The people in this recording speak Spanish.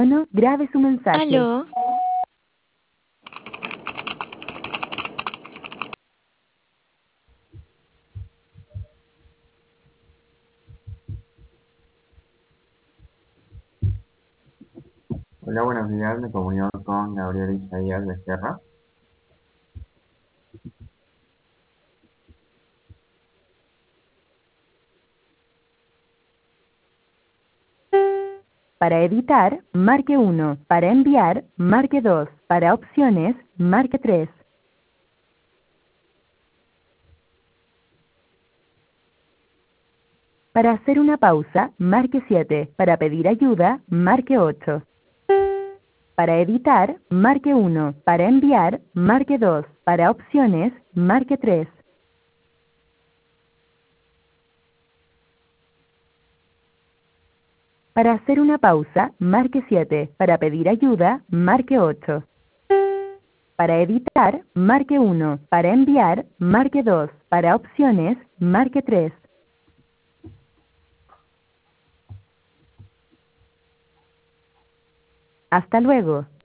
No, grabe su mensaje. Aló, Hola, buenos días. Me comunico con Gabriel Isaías Becerra. Para editar, marque 1. Para enviar, marque 2. Para opciones, marque 3. Para hacer una pausa, marque 7. Para pedir ayuda, marque 8. Para editar, marque 1. Para enviar, marque 2. Para opciones, marque 3. Para hacer una pausa, marque 7. Para pedir ayuda, marque 8. Para editar, marque 1. Para enviar, marque 2. Para opciones, marque 3. Hasta luego.